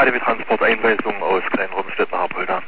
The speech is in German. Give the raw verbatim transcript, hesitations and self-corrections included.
K D W Transport, Einweisung aus Kleinrumstedt nach Apolda.